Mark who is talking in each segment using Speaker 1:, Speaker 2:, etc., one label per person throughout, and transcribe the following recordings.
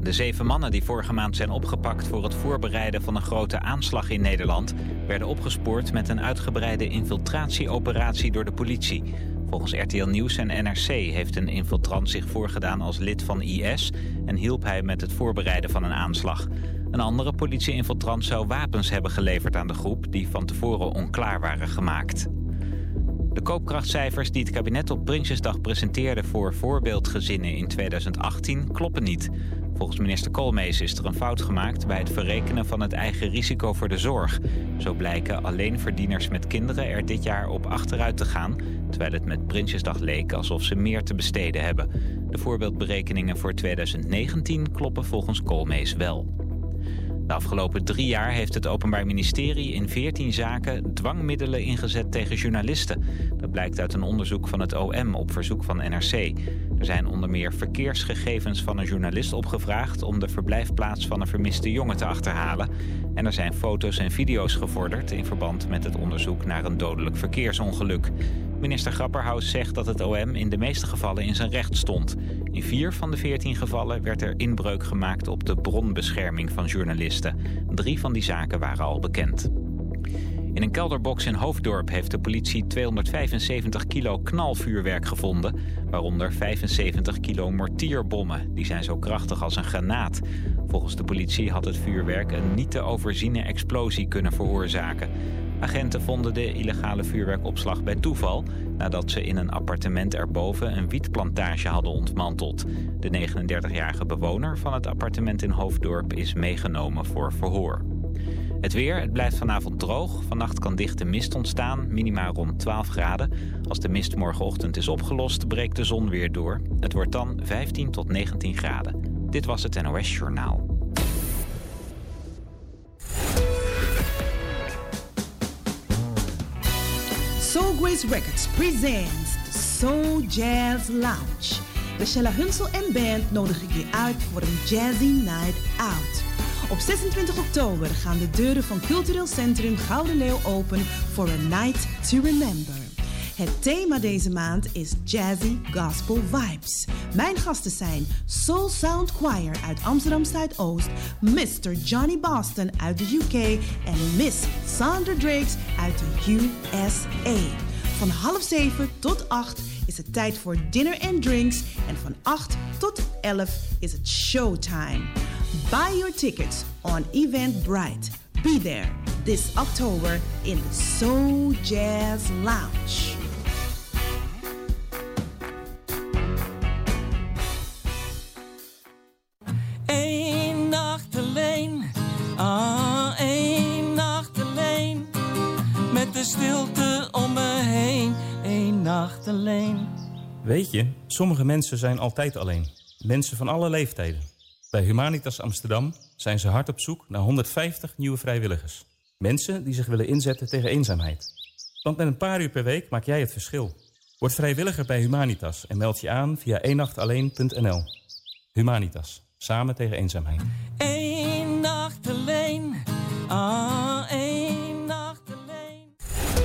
Speaker 1: De 7 mannen die vorige maand zijn opgepakt voor het voorbereiden van een grote aanslag in Nederland werden opgespoord met een uitgebreide infiltratieoperatie door de politie. Volgens RTL Nieuws en NRC heeft een infiltrant zich voorgedaan als lid van IS en hielp hij met het voorbereiden van een aanslag. Een andere politie-infiltrant zou wapens hebben geleverd aan de groep die van tevoren onklaar waren gemaakt. De koopkrachtcijfers die het kabinet op Prinsjesdag presenteerde voor voorbeeldgezinnen in 2018 kloppen niet. Volgens minister Koolmees is er een fout gemaakt bij het verrekenen van het eigen risico voor de zorg. Zo blijken alleenverdieners met kinderen er dit jaar op achteruit te gaan, terwijl het met Prinsjesdag leek alsof ze meer te besteden hebben. De voorbeeldberekeningen voor 2019 kloppen volgens Koolmees wel. De afgelopen 3 jaar heeft het Openbaar Ministerie in 14 zaken dwangmiddelen ingezet tegen journalisten. Dat blijkt uit een onderzoek van het OM op verzoek van NRC. Er zijn onder meer verkeersgegevens van een journalist opgevraagd om de verblijfplaats van een vermiste jongen te achterhalen. En er zijn foto's en video's gevorderd in verband met het onderzoek naar een dodelijk verkeersongeluk. Minister Grapperhaus zegt dat het OM in de meeste gevallen in zijn recht stond. In 4 van de 14 gevallen werd er inbreuk gemaakt op de bronbescherming van journalisten. 3 van die zaken waren al bekend. In een kelderbox in Hoofddorp heeft de politie 275 kilo knalvuurwerk gevonden, waaronder 75 kilo mortierbommen. Die zijn zo krachtig als een granaat. Volgens de politie had het vuurwerk een niet te overziene explosie kunnen veroorzaken. Agenten vonden de illegale vuurwerkopslag bij toeval, nadat ze in een appartement erboven een wietplantage hadden ontmanteld. De 39-jarige bewoner van het appartement in Hoofddorp is meegenomen voor verhoor. Het weer, het blijft vanavond droog. Vannacht kan dichte mist ontstaan, minima rond 12 graden. Als de mist morgenochtend is opgelost, breekt de zon weer door. Het wordt dan 15 tot 19 graden. Dit was het NOS Journaal.
Speaker 2: Soul Grace Records presents the Soul Jazz Lounge. De Shella Hunsel en band nodig ik je uit voor een jazzy night out. Op 26 oktober gaan de deuren van Cultureel Centrum Gouden Leeuw open voor a night to remember. Het thema deze maand is Jazzy Gospel Vibes. Mijn gasten zijn Soul Sound Choir uit Amsterdam Zuidoost, Mr. Johnny Boston uit de UK en Miss Sandra Drakes uit de USA. Van 6:30 tot 8 is het tijd voor dinner and drinks en van 8 tot 11 is het showtime. Buy your tickets on Eventbrite. Be there this October in the Soul Jazz Lounge.
Speaker 3: Eén nacht alleen, één nacht alleen. Met de stilte om me heen, één nacht alleen.
Speaker 4: Weet je, sommige mensen zijn altijd alleen. Mensen van alle leeftijden. Bij Humanitas Amsterdam zijn ze hard op zoek naar 150 nieuwe vrijwilligers. Mensen die zich willen inzetten tegen eenzaamheid. Want met een paar uur per week maak jij het verschil. Word vrijwilliger bij Humanitas en meld je aan via eenachtalleen.nl. Humanitas, samen tegen eenzaamheid.
Speaker 3: Eén nacht alleen, één nacht alleen.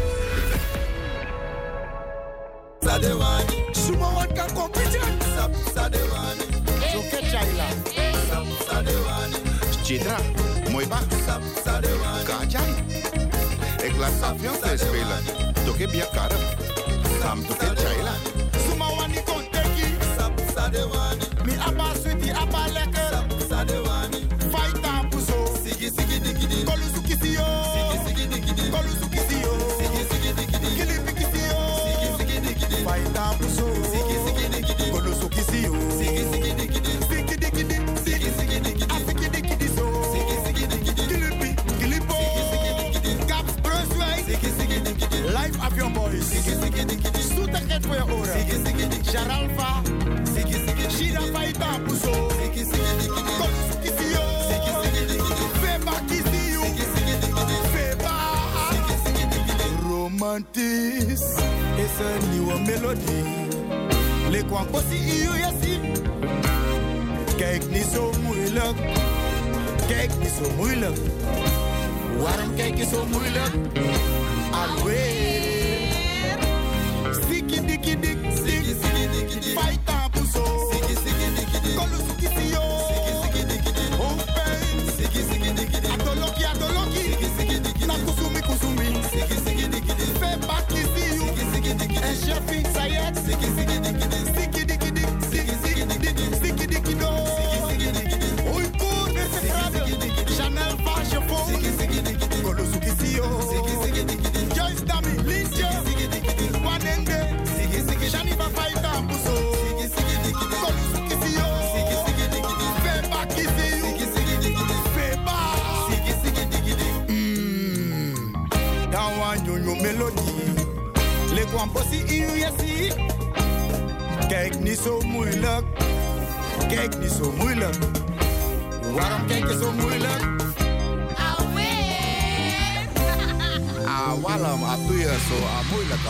Speaker 5: Sadewani, Suma wat kan competition. Sadewani, Joke Chaila. Sadewani, Chitra, mooi ba. Sadewani, Kajai. Ik laat Safian spelen. Toke bia karab. Sam toke Chaila. Suma wani konteki. Sadewani, mi abba sweetie abba lekker. Sadewani, fight up puso. Sigi sigi digi digi. Kolusu kisio. Sigi sigi digi digi. Kolusu kisio. Sigi sigi digi digi. Kilipi kisio. Sigi sigi digi digi. Fight up puso. Sigi sigi digi digi. Kolusu kisio. Sigi sigi digi digi. Sigi digi digi. Sigi sigi digi. Asigi digi digi so. Sigi sigi digi digi. Kilipi kilipo. Sigi sigi digi digi. Caps Brunswick. Sigi sigi digi digi. Life of your boys. Sigi sigi digi digi. Zoetigheid voor je oren. Sigi sigi digi. Sharalfa. Sigi sigi digi. Shida fight up puso. Sigi sigi digi digi. Kolusu kisio. Sigi sigi digi digi. Feba kisio. Sigi sigi digi digi. Feba. Sigi sigi digi digi. Romantisch is een nieuwe melodie. Lekwan kosi iyo yasi. Kijk niet zo moeilijk. Kijk niet zo moeilijk. Waarom kijk je zo moeilijk? Alweer. Siki diki dik. Siki siki diki dik. Fight up so. Siki siki diki dik. Kolusu kisio. Siki siki diki. van bossie in je zie. Kijk niet zo moeilijk. Kijk niet zo moeilijk. Waarom kijk je zo moeilijk? Waarom doe je zo moeilijk?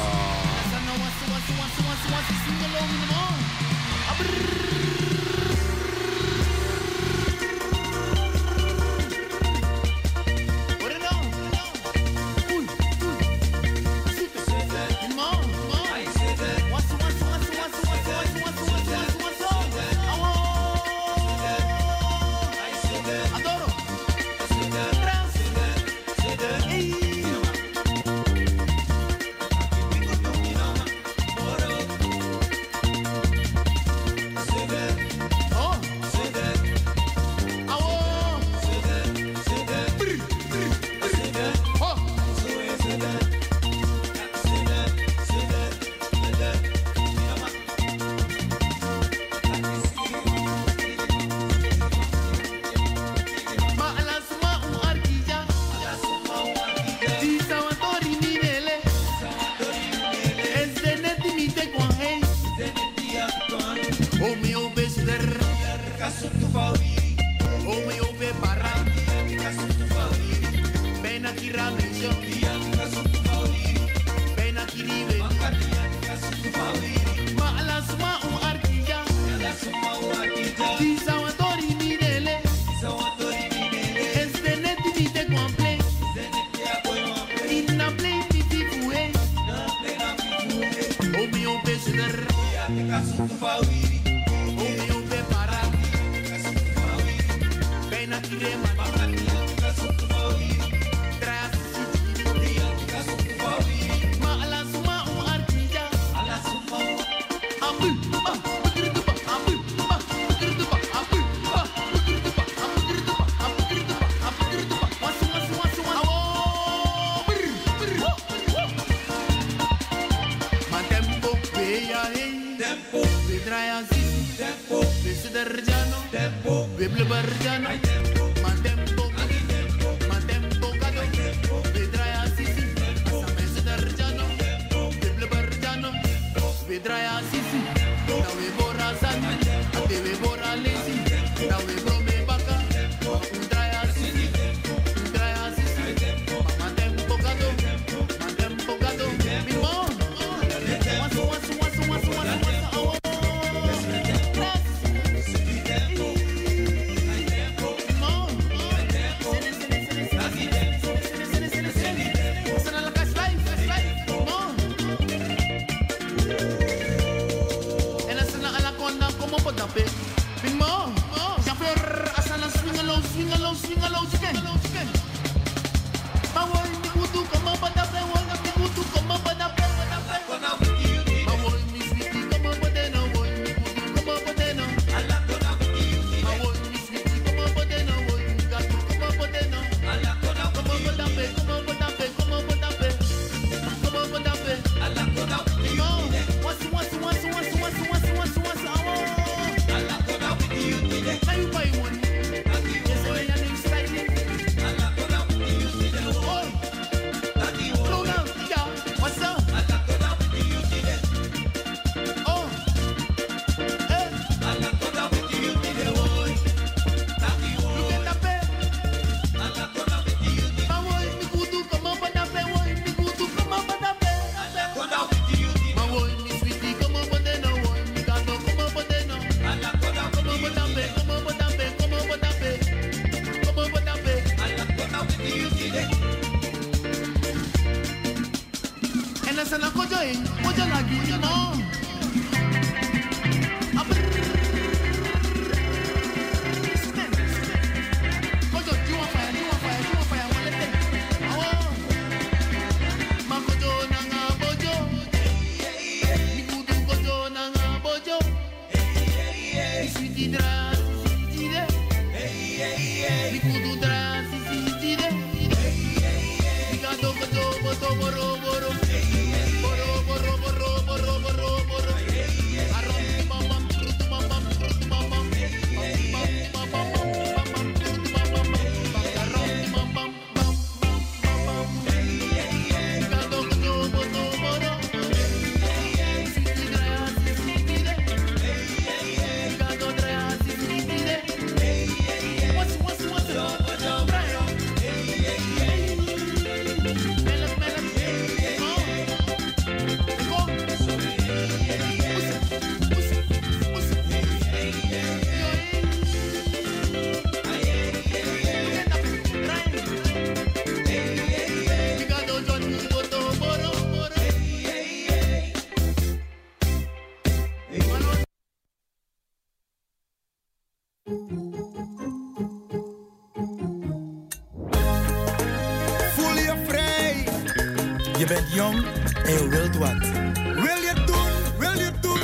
Speaker 6: bent jong en je wilt wat. Wil je doen, wil je doen.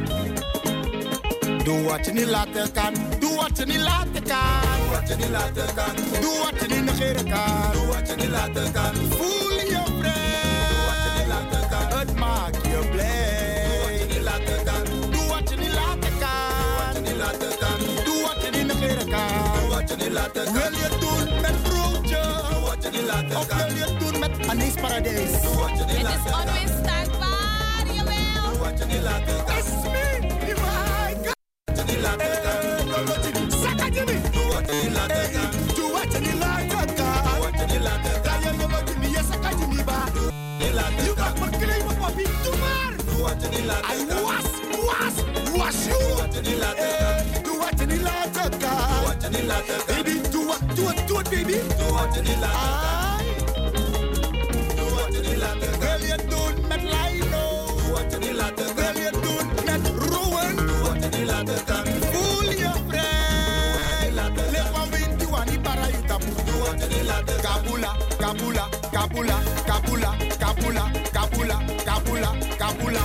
Speaker 6: Doe wat je niet laten kan. Doe wat je niet laten kan. Doe wat je niet laten kan. Doe wat je niet negeren kan. Doe wat je niet laten kan. Voel je vrij. Doe wat je niet laten kan. Het maakt je blij. Doe wat je niet laten kan. Doe wat je niet laten kan. Doe wat je niet laten kan. Doe wat je niet negeren kan. Doe wat je niet laten kan. Wil je doen met broodje? Doe wat je niet laten kan. Of wil je doen met Anis Paradijs? Doe wat je niet laten kan. Het is onweerstaanbaar, jawel. Doe wat je niet laten kan. It's me, my God. Doe wat je niet laten kan. Saka Jimmy. Doe wat je niet laten kan. Doe wat je niet laten kan. Doe wat je niet laten kan. Je lolo Jimmy, je Saka Jimmy ba. Je mag me claimen, papi. Doe maar. Doe wat je niet laten kan. I was you. Doe wat je niet laten kan. Doe wat je niet laten kan. Doe wat je niet laten kan. Baby, doe het, baby. Doe wat je niet laten kan. Doe wat je niet laten kan. Wil je doen met Lino? Doe wat je niet laten kan. Wil je doen met Rowan? Doe wat je niet laten kan. Voel je vrij. Leg van wind, doe aan die parayuta. Doe wat je niet laten kan. Kabula, kabula, kabula, kabula, kabula, kabula, kabula, kabula.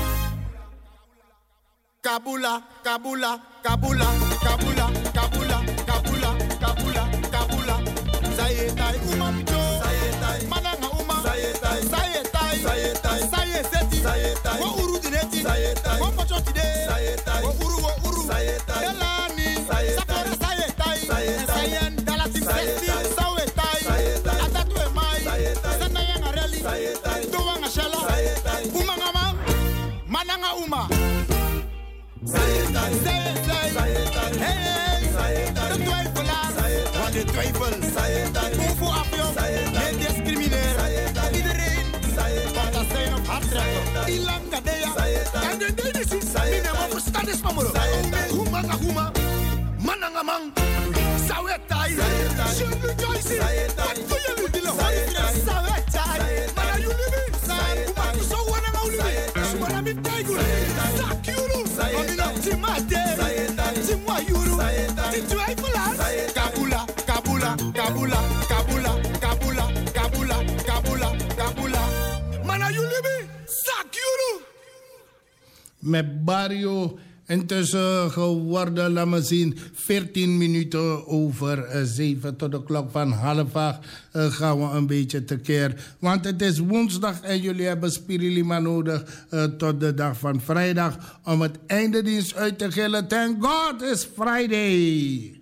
Speaker 6: Kabula, kabula, kabula, kabula, kabula, kabula, kabula, kabula. Sayetai umamjo, sayetai mananga uma, sayetai, sayetai, sayetai, sayeseti, sayetai, wo uru dineti, sayetai, wo pochoti de, sayetai, wo uru, sayetai, elani, sayetai, sayetai, sayen dalati sesti, sayetai, sayetai, atatu emai, sayetai, sanayanga reli, sayetai, doanga shala, sayetai, umangama, mananga uma. Sayetai, sayetai, hey, sayetai, de twijfelaar, want de twijfel, sayetai, voor afjong, geen discrimineren, iedereen, want dat zijn op hart trekken, ilanga dea, en de deden zien, mine maar verstand is van moro, humanga huma, mananga man, sayetai, shulu joyce, wat doe jullie willen horen, sayetai, maar jullie willen, humanga zo wanneer jullie, zomaar met tijger, zakjuru. Kabula, kabula, kabula, kabula, kabula, kabula, kabula, kabula. Mana jullie sakjuru.
Speaker 7: Met Barrio intussen geworden, laat me zien, 14 minuten over 7 tot de klok van 7:30 gaan we een beetje tekeer. Want het is woensdag en jullie hebben Spirilima nodig tot de dag van vrijdag om het einde dienst uit te gillen. Thank God it's Friday.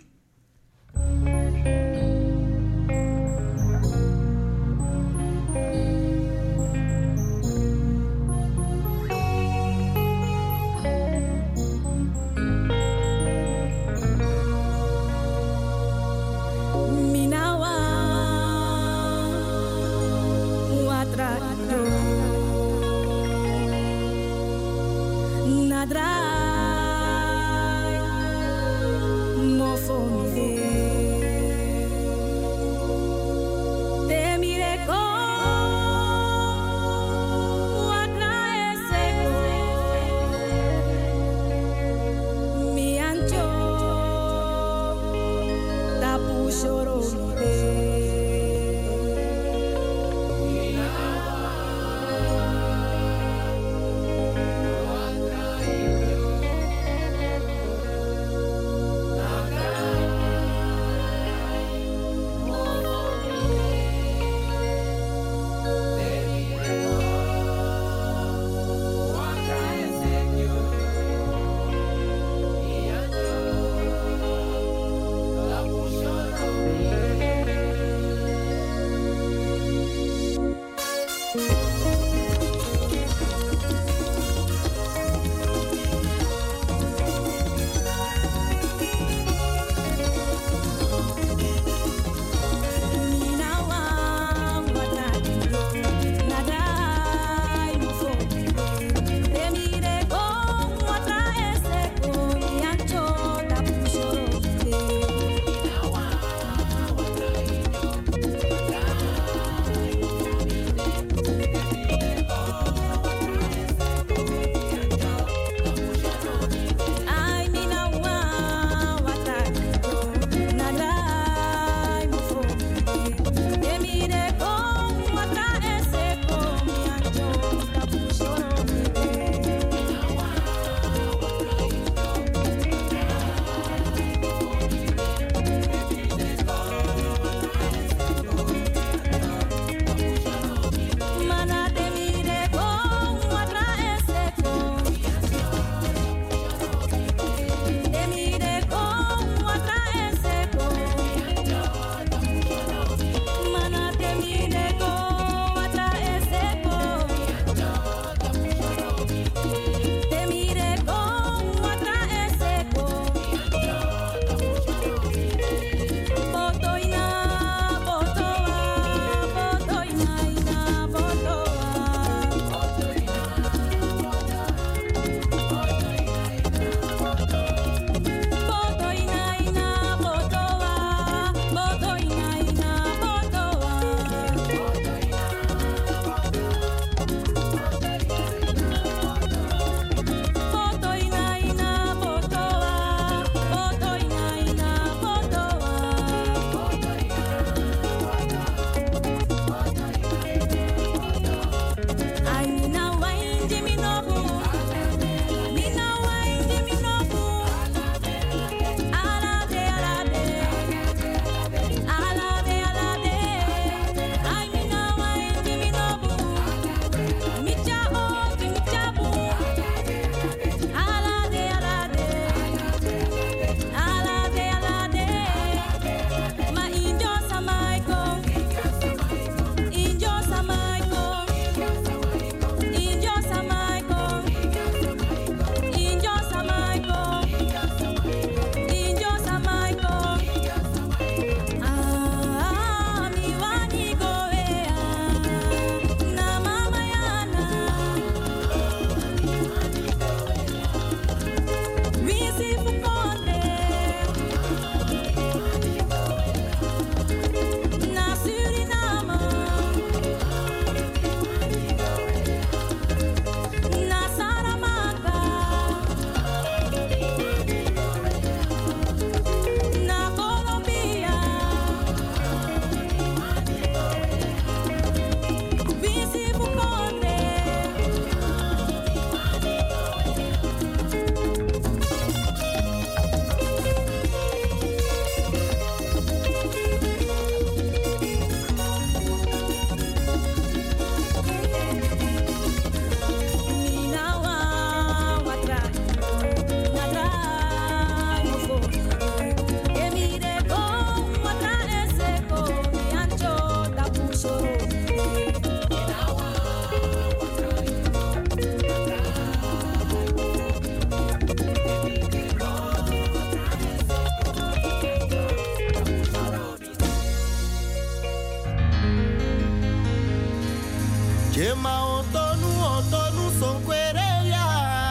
Speaker 6: Yema otonu son quereya.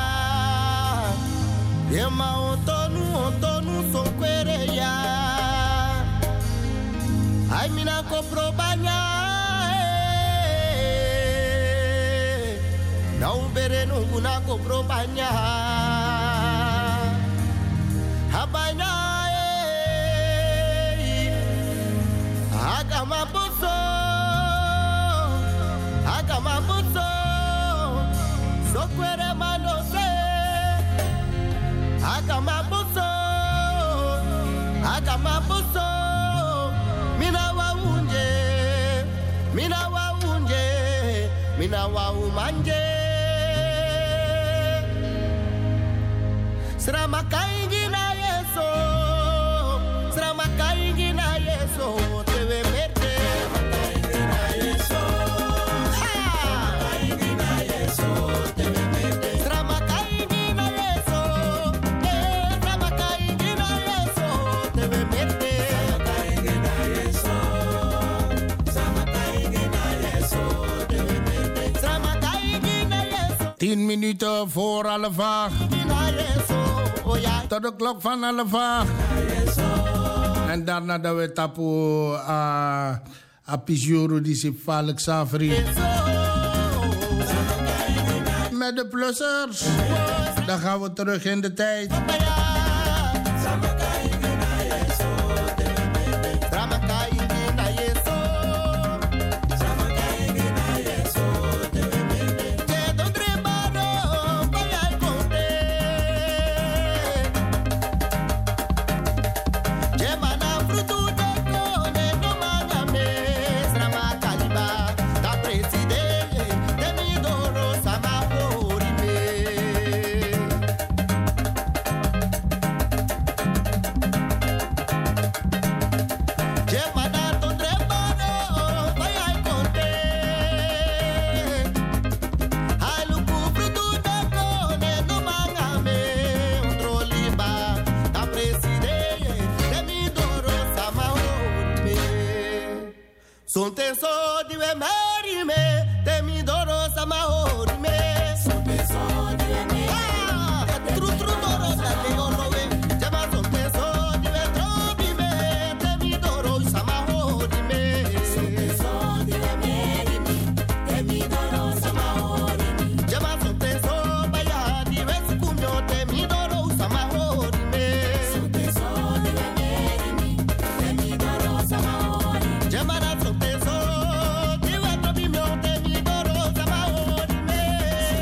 Speaker 6: Yema otonu son quereya. Ay mina kopro banya. Na umbere nunguna kopro banya. Habanya. Agamabuso. Agamabuso, sokwere manose. Agamabuso, agamabuso. Mina wa umanje. Srama kaingi na yeso, tewe merte.
Speaker 7: Tien minuten voor 11:30. Tot de klok van 11:30. En daarna dat we tapu a Pijoro die zich vaarlijk Savri. Met de plussers. Dan gaan we terug in de tijd.
Speaker 6: Son teso di we meri me, te mi doro sama hori me. Son teso di we meri, tru doro sa te orowe. Jama son teso di we trobi me, te mi doro sama hori me. Son teso di we meri me, te mi doro sama hori me. Jama son teso baya di we sukunyo, te mi doro sama hori me. Son teso di we meri me, te mi doro sama hori me. Jama na son teso di we trobi me, te mi doro sama hori me.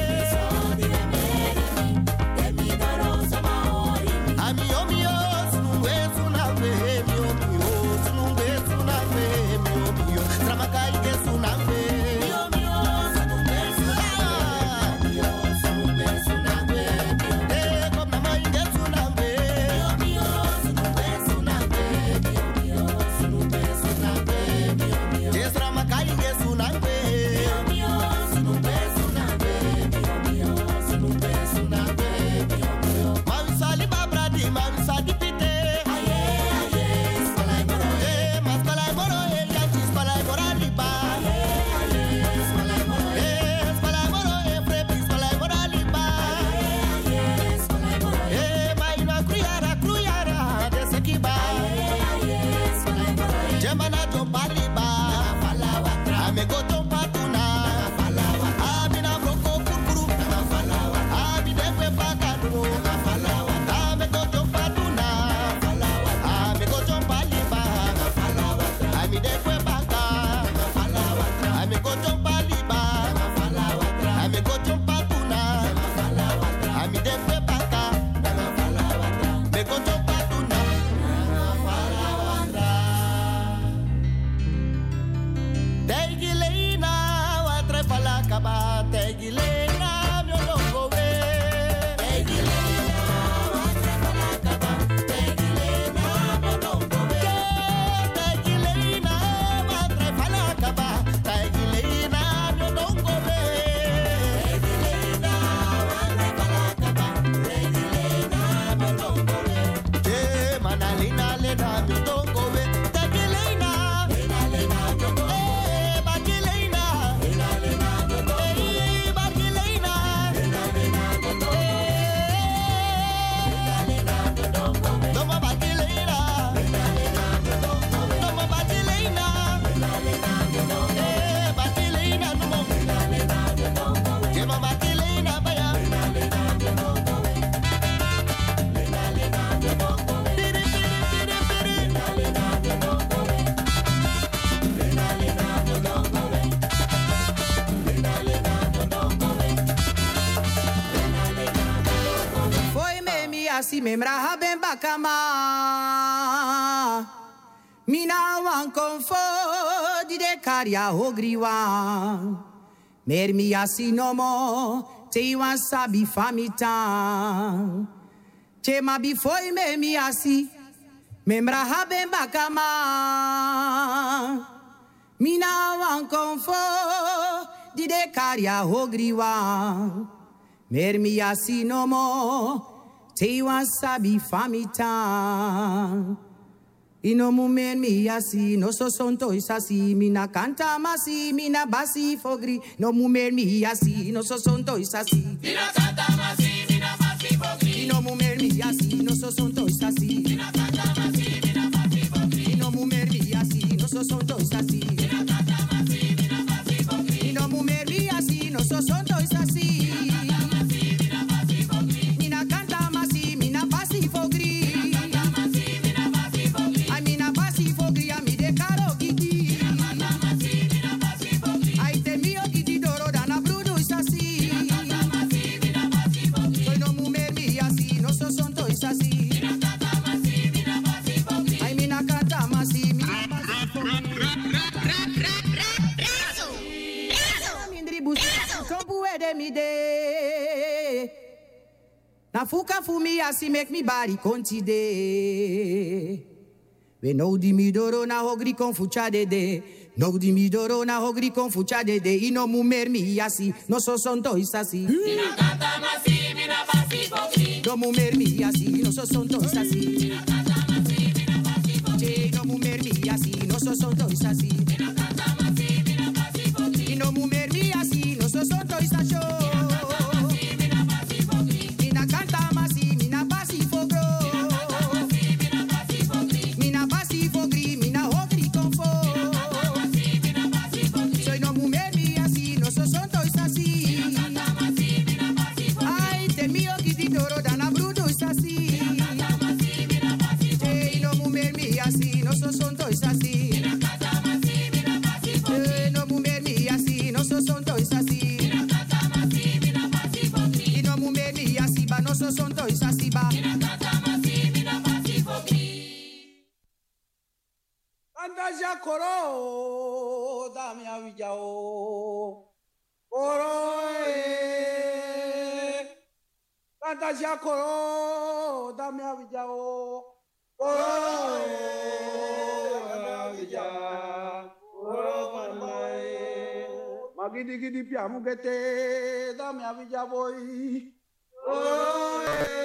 Speaker 8: asi memra ben bakama. Mina wan konfo di de karia hogriwa. Mermi asi nomo te wan sabi famita. Che ma before mermi asi memra ben bakama. Mina wan konfo di de karia hogriwa. Mermi asi nomo te wan sabi famita. Inomu mermi asi no so sonto isasi. Mina kanta masi mina basi fogri. No mu mermi asi no so sonto isasi. Mina kanta masi mina basi fogri. Inomu mermi asi no so sonto isasi. Mina kanta masi mina basi fogri. Inomu mermi asi no so sonto isasi. Mina kanta masi mina basi fogri. Inomu mermi asi no so sonto isasi. Na fuka fumi asi make me body conti de. We no di midoro na hogri con fucha de. No di midoro na hogri con fucha de. Ino mu mermi asi no so sonto isasi. Mina kata masi mina basi fogri. No mu mermi asi no so sonto isasi. Mina kata masi mina basi fogri. No mu mermi asi no so sonto isasi. Mina kata masi mina basi fogri. No mu mermi asi no so sonto isasho.
Speaker 9: Koro dame avijao koro kanta ja koro dame avijao koro dame avijao koro parmai magidi gidi piamu gete dame avijao boy koro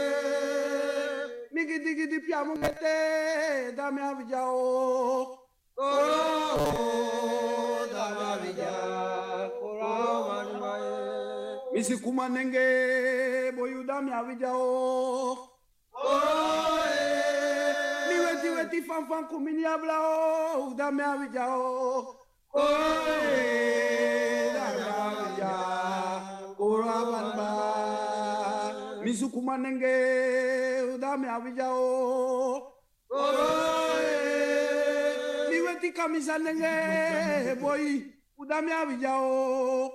Speaker 9: migidi gidi piamu gete dame avijao Misi kumanenge boyuda mi avijao. Mi weti fanfan kumini ablao uda mi avijao. Misi kumanenge uda mi avijao. Mi camisa nenge boy uda mi avijao.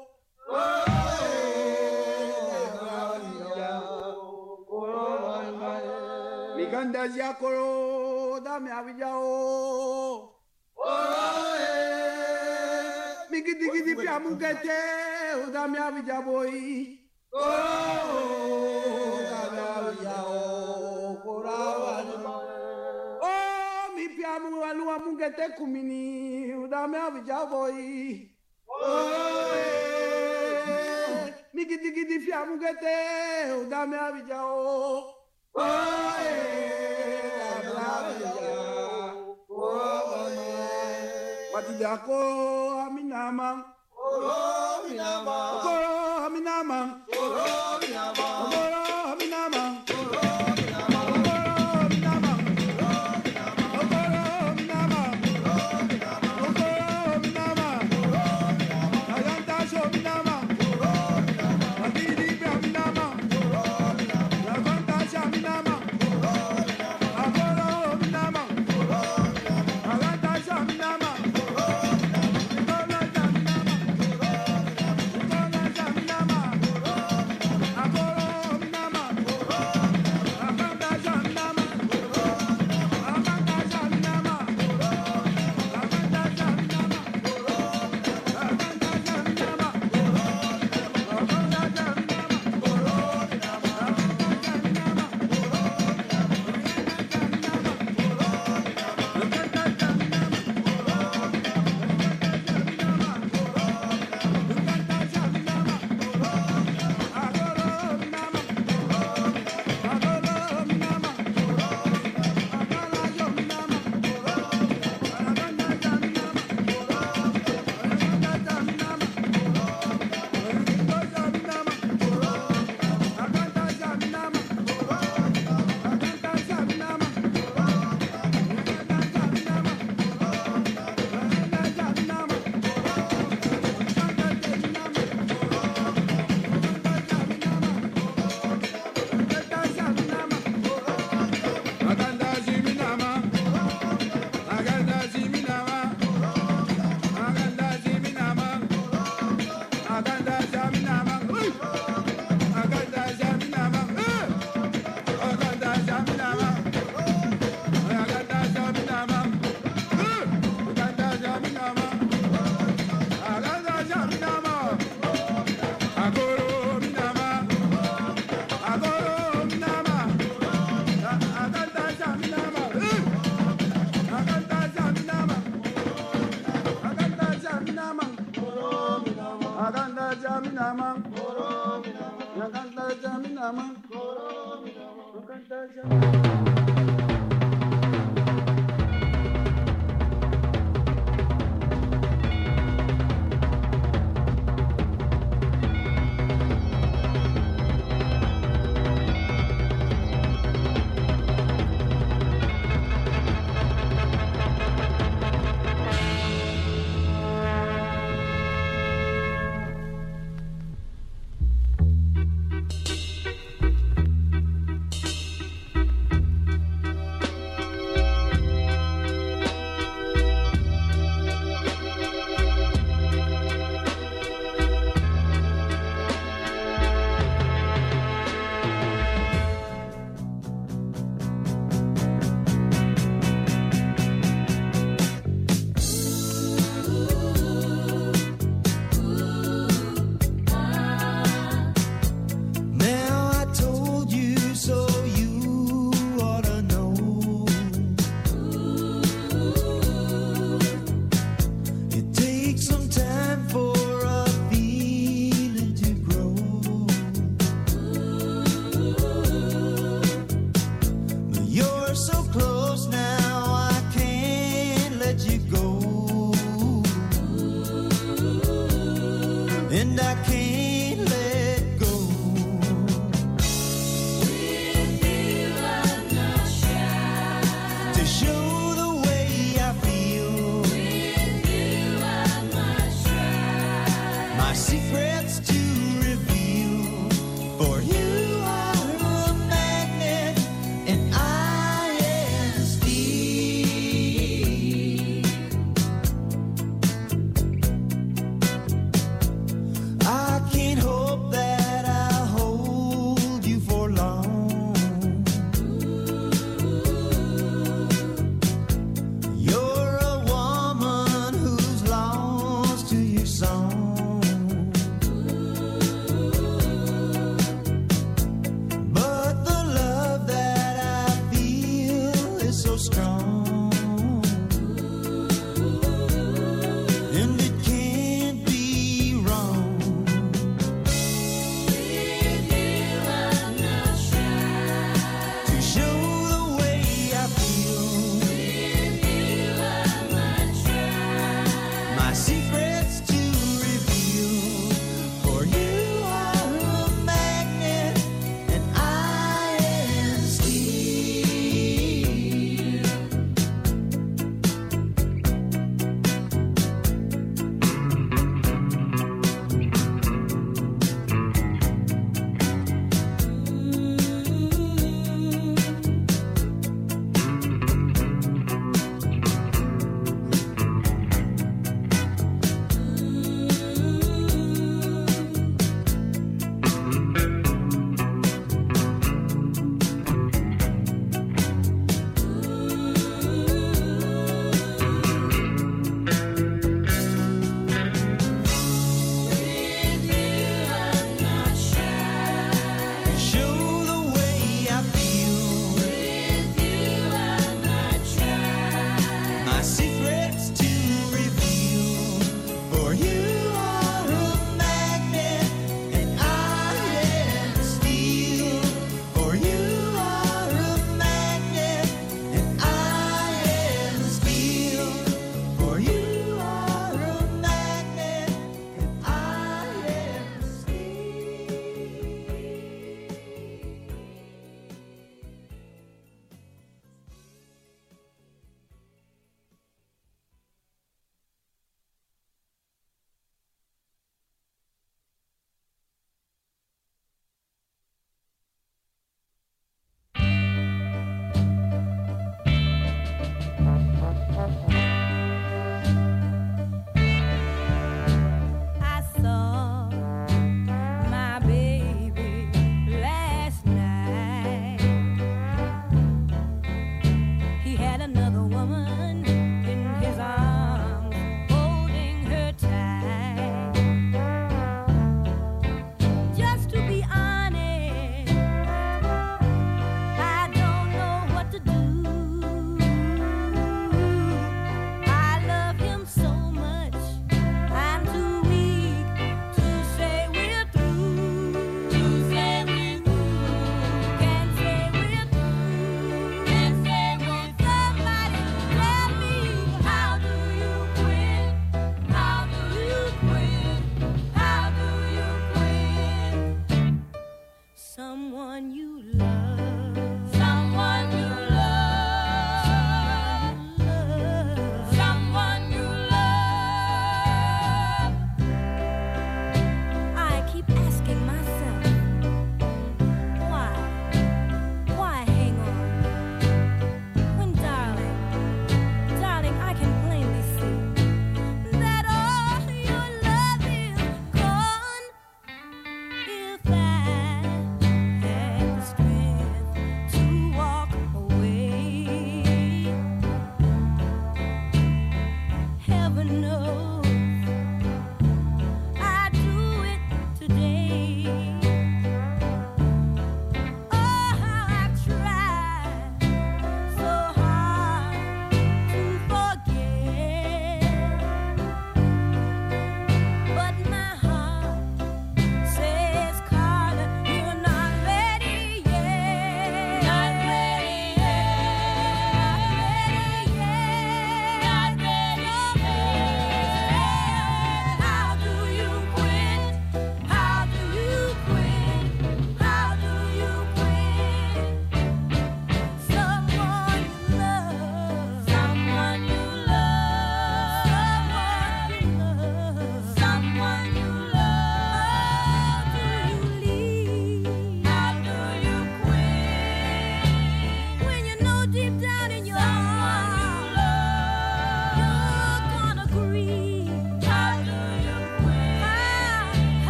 Speaker 9: Mi ganda ya koro da mi avijao. Mi gidi gidi piamu gete uda mi avijao boy. Da mi avijao koro piamu alua mungete kumini udame avijao boy. Migidi gidi piamu gete udame avijao. Matidako aminama. Koro aminama. jamina man, yakanta jamina man, yakanta jamina.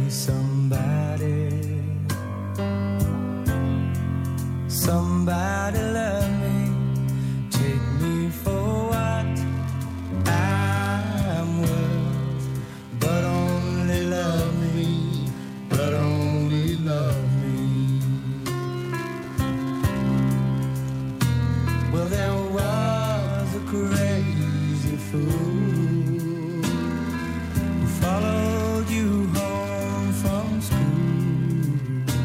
Speaker 3: Somebody love me, take me for what I'm worth, but only love me, but only love me. Well, there was a crazy fool who followed you home from school,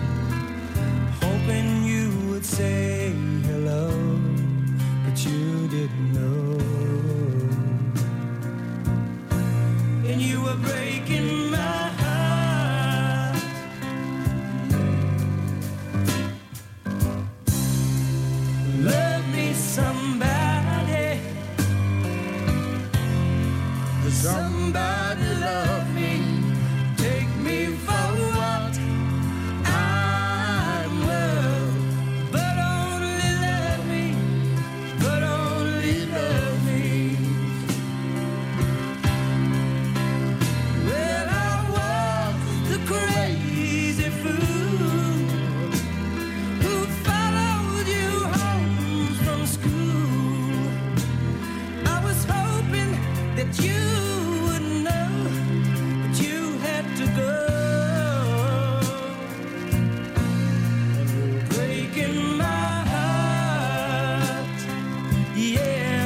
Speaker 3: hoping you would say hello, but you didn't know, and you were breaking my heart. Love me somebody, somebody love me, take me for what I'm worth, but only love me, but only love me. Well, I was the crazy fool who followed you home from school. I was hoping that you would know, but you had to go, breaking my heart, yeah.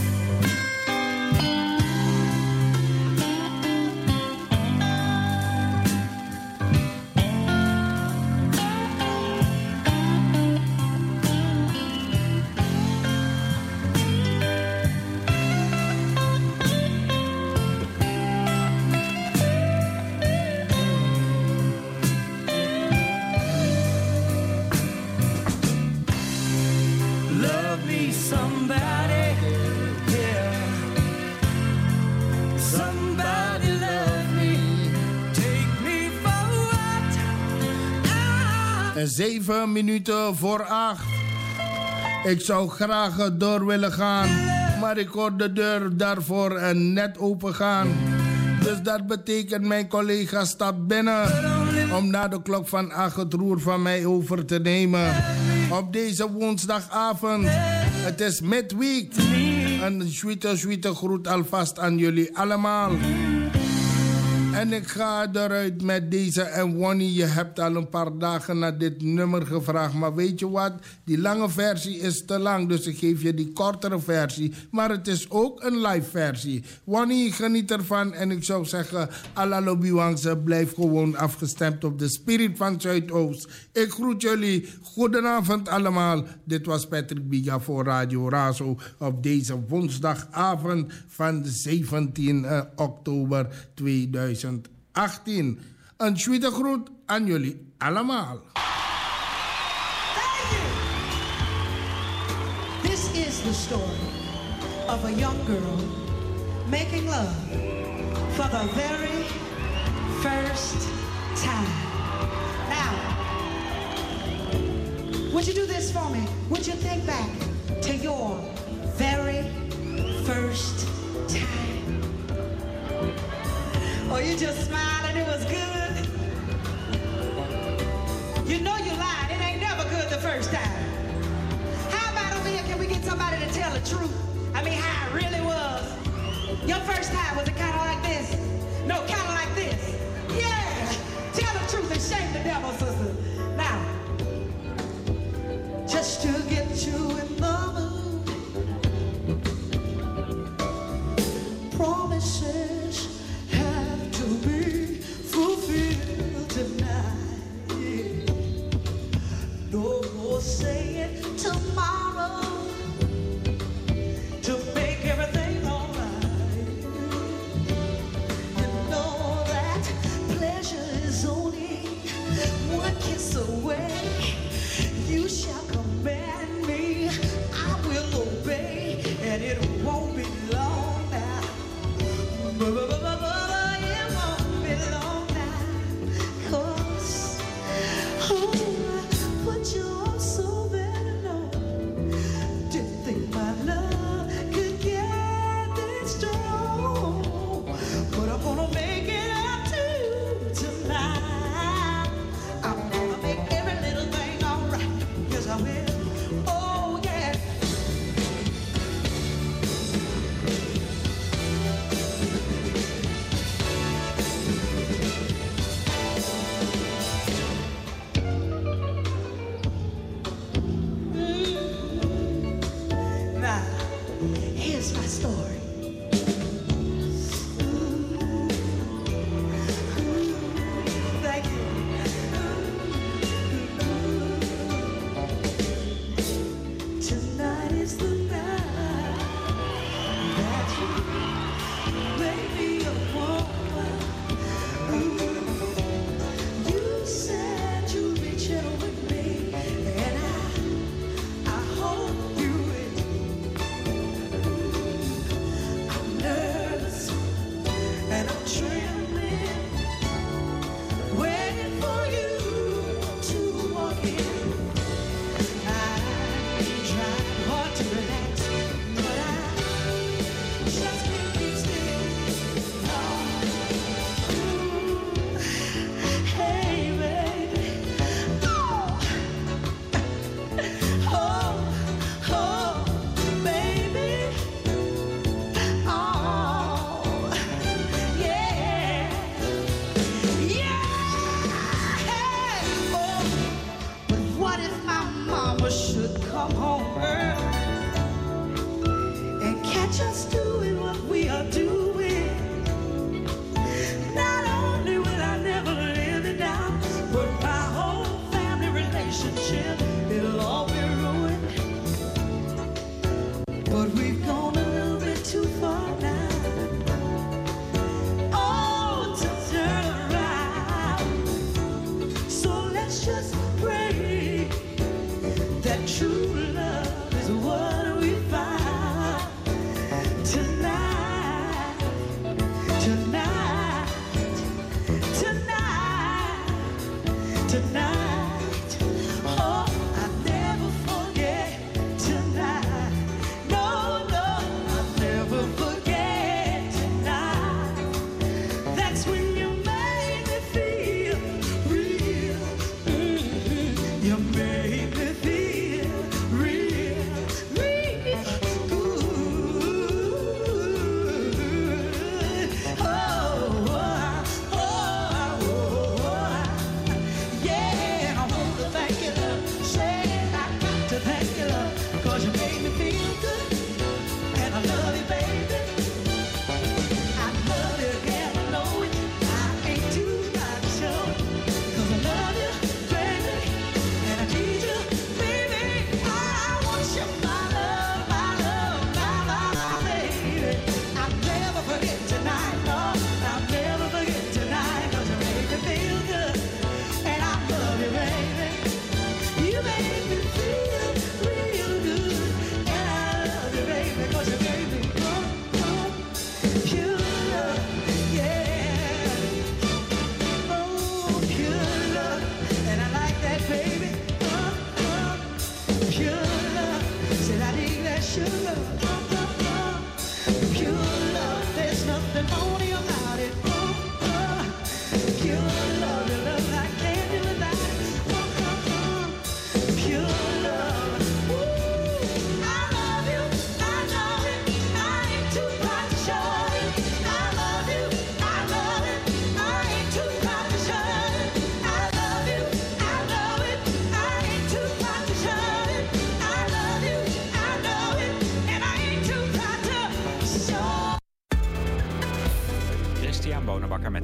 Speaker 3: Love me somebody, yeah. Somebody love me, take me for what I...
Speaker 7: 7 minuten voor 8. Ik zou graag door willen gaan, maar ik hoor de deur daarvoor net open gaan. Dus dat betekent mijn collega stapt binnen om na de klok van 8 het roer van mij over te nemen. Op deze woensdagavond, het is midweek. Een sweete groet alvast aan jullie allemaal. En ik ga eruit met deze. En Wonnie, je hebt al een paar dagen naar dit nummer gevraagd. Maar weet je wat? Die lange versie is te lang. Dus ik geef je die kortere versie. Maar het is ook een live versie. Wonnie, geniet ervan. En ik zou zeggen, alla lobiwangse, blijf gewoon afgestemd op de spirit van Zuidoost. Ik groet jullie. Goedenavond allemaal. Dit was Patrick Biga voor Radio Razo. Op deze woensdagavond van 17 oktober 2018. Een sweete groet aan jullie allemaal.
Speaker 2: Thank you. This is the story of a young girl making love for the very first time. Now, would you do this for me? Would you think back to your very first time? Oh, you just smiled and it was good. You know you lied. It ain't never good the first time. How about over here, can we get somebody to tell the truth? I mean, how it really was. Your first time, was it kind of like this? No, kind of like this.